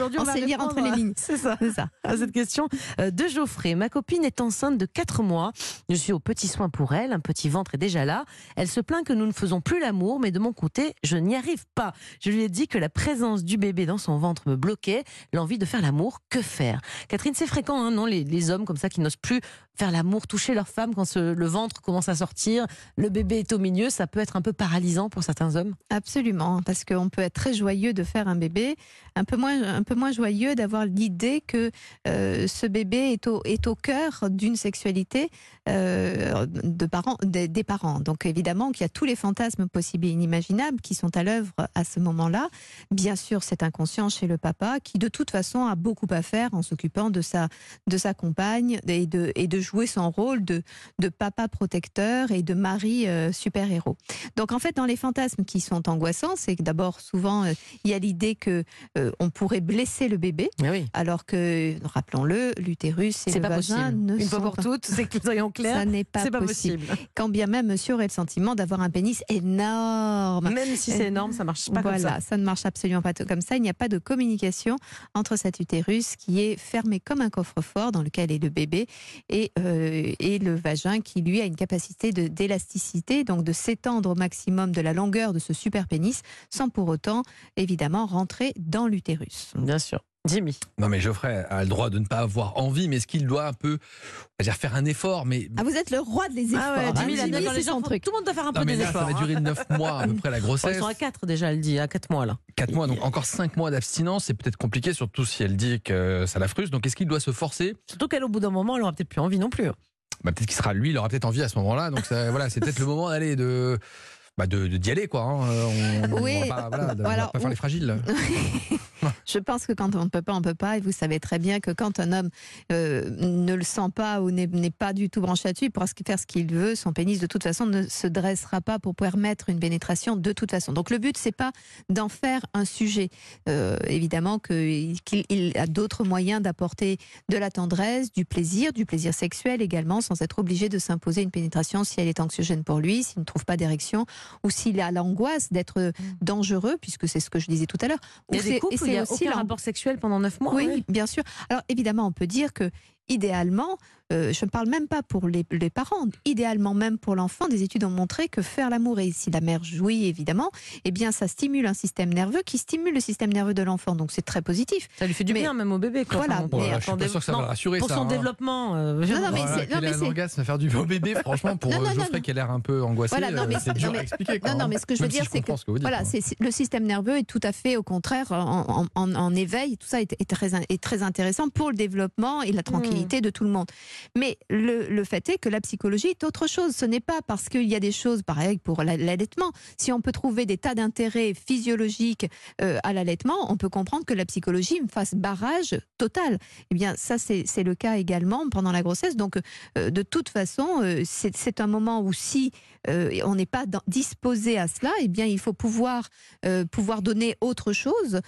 aujourd'hui, on va sait lire répondre entre les lignes. C'est ça. À cette question de Geoffrey. Ma copine est enceinte de 4 mois. Je suis aux petits soins pour elle. Un petit ventre est déjà là. Elle se plaint que nous ne faisons plus l'amour, mais de mon côté, je n'y arrive pas. Je lui ai dit que la présence du bébé dans son ventre me bloquait. L'envie de faire l'amour, que faire? Catherine, c'est fréquent, hein, non, les hommes comme ça qui n'osent plus faire l'amour, toucher leur femme quand le ventre commence à sortir, le bébé est au milieu, ça peut être un peu paralysant pour certains hommes. Absolument, parce qu'on peut être très joyeux de faire un bébé, un peu moins joyeux d'avoir l'idée que ce bébé est au cœur d'une sexualité des parents. Donc évidemment qu'il y a tous les fantasmes possibles et inimaginables qui sont à l'œuvre à ce moment-là. Bien sûr, c'est inconscient chez le papa qui de toute façon a beaucoup à faire en s'occupant de sa compagne et de jouer son rôle de papa protecteur et de mari super-héros. Donc en fait, dans les fantasmes qui sont angoissants, c'est que d'abord, souvent, il y a l'idée que on pourrait blesser le bébé, oui. Alors que, rappelons-le, l'utérus et le vagin ne Une sont fois pour pas... toutes, c'est que nous soyons clairs, ça n'est pas possible. Quand bien même monsieur aurait le sentiment d'avoir un pénis énorme. Même si c'est énorme, ça ne marche pas comme ça. Voilà, ça ne marche absolument pas comme ça. Il n'y a pas de communication entre cet utérus qui est fermé comme un coffre-fort dans lequel est le bébé et le vagin qui, lui, a une capacité d'élasticité, donc de s'étendre au maximum de la longueur de ce super pénis, sans pour autant, évidemment, rentrer dans l'utérus. Bien sûr. Jimmy. Non mais Geoffrey a le droit de ne pas avoir envie, mais est-ce qu'il doit un peu, faire un effort, mais... Ah, vous êtes le roi des efforts. Ah ouais, Jimmy, hein, dans les c'est gens, son truc. Tout le monde doit faire un peu Non mais des là, efforts. ça va durer 9 mois à peu près la grossesse. Ils sont à 4 déjà, elle dit, à 4 mois là. 4 mois, donc encore 5 mois d'abstinence, c'est peut-être compliqué, surtout si elle dit que ça la frustre. Donc est-ce qu'il doit se forcer? Surtout qu'elle, au bout d'un moment, elle aura peut-être plus envie non plus. Peut-être qu'il sera, lui, il aura peut-être envie à ce moment-là. Donc voilà, c'est peut-être le moment d'aller d'y aller, quoi. Oui. On va pas faire les fragiles. Je pense que quand on ne peut pas, et vous savez très bien que quand un homme ne le sent pas ou n'est pas du tout branché là-dessus, il pourra faire ce qu'il veut, son pénis de toute façon ne se dressera pas pour permettre une pénétration de toute façon. Donc le but, c'est pas d'en faire un sujet. Évidemment qu'il a d'autres moyens d'apporter de la tendresse, du plaisir sexuel également, sans être obligé de s'imposer une pénétration si elle est anxiogène pour lui, s'il ne trouve pas d'érection, ou s'il a l'angoisse d'être dangereux, puisque c'est ce que je disais tout à l'heure. Il y a des couples où il n'y a aucun rapport sexuel pendant 9 mois. Oui, bien sûr. Alors évidemment, on peut dire que idéalement, je ne parle même pas pour les parents, idéalement même pour l'enfant, des études ont montré que faire l'amour, et si la mère jouit évidemment, eh bien ça stimule un système nerveux qui stimule le système nerveux de l'enfant, donc c'est très positif. Ça lui fait du bien même au bébé. Quoi. Voilà. Je suis pas sûr que ça va le rassurer. Pour son développement. Un orgasme, faire du beau bébé, franchement, pour Geoffrey qui a l'air un peu angoissé, c'est dur à expliquer. Non, mais ce que je veux dire, c'est que le système nerveux est tout à fait, au contraire, en éveil. Tout ça est très intéressant pour le développement et la tranquillité de tout le monde. Mais le fait est que la psychologie est autre chose. Ce n'est pas parce qu'il y a des choses, pareil pour l'allaitement. Si on peut trouver des tas d'intérêts physiologiques à l'allaitement, on peut comprendre que la psychologie fasse barrage total. Eh bien, ça, c'est le cas également pendant la grossesse. Donc, de toute façon, c'est un moment où si on n'est pas disposé à cela, eh bien, il faut pouvoir donner autre chose.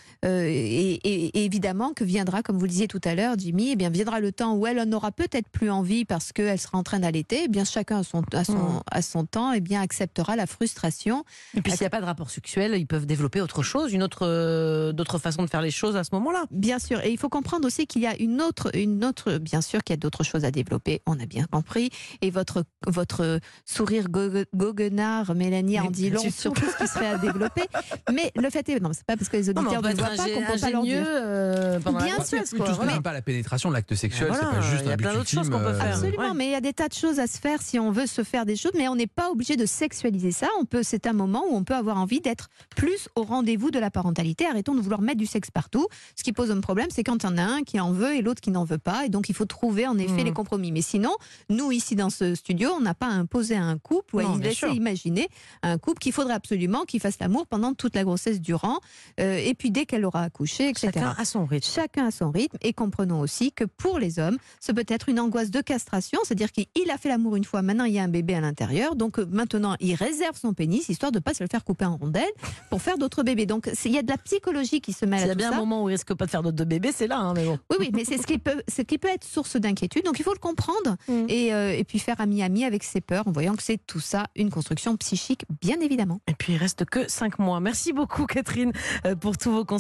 Et évidemment que viendra, comme vous le disiez tout à l'heure, Jimmy, eh bien, viendra le temps où elle n'aura peut-être plus envie parce qu'elle sera en train d'allaiter. Eh bien, chacun à son temps, eh bien, acceptera la frustration. Et puis, s'il n'y a pas de rapport sexuel, ils peuvent développer autre chose, d'autres façons de faire les choses à ce moment-là. Bien sûr. Et il faut comprendre aussi qu'il y a une autre, bien sûr qu'il y a d'autres choses à développer. On a bien compris. Et votre sourire goguenard, Mélanie, en dit long sur tout ce qui serait à développer. Mais le fait est, non, c'est pas parce que les auditeurs ne voient pas qu'on peut pas leur dire. Bien sûr. Tout ce n'est pas la pénétration, l'acte sexuel, c'est pas juste un but ultime. Absolument, mais il y a des tas de choses à se faire si on veut se faire des choses, mais on n'est pas obligé de sexualiser ça. C'est un moment où on peut avoir envie d'être plus au rendez-vous de la parentalité. Arrêtons de vouloir mettre du sexe partout. Ce qui pose un problème, c'est quand il y en a un qui en veut et l'autre qui n'en veut pas. Et donc, il faut trouver en effet les compromis. Mais sinon, nous, ici dans ce studio, on n'a pas imposé à un couple ou à laisser imaginer un couple qu'il faudrait absolument qu'il fasse l'amour pendant toute la grossesse durant. Et puis, dès qu'elle aura accouché, etc. Chacun à son rythme. Chacun à son rythme. Et comprenons aussi que pour les hommes, ce peut être une angoisse de castration, c'est-à-dire qu'il a fait l'amour une fois, maintenant il y a un bébé à l'intérieur, donc maintenant il réserve son pénis histoire de ne pas se le faire couper en rondelles pour faire d'autres bébés. Donc il y a de la psychologie qui se mêle à tout ça. Il y a bien un moment où il risque pas de faire d'autres bébés, c'est là. Mais bon. Oui, mais c'est ce qui peut être source d'inquiétude, donc il faut le comprendre et puis faire ami-ami avec ses peurs en voyant que c'est tout ça une construction psychique, bien évidemment. Et puis il reste que 5 mois. Merci beaucoup Catherine pour tous vos conseils.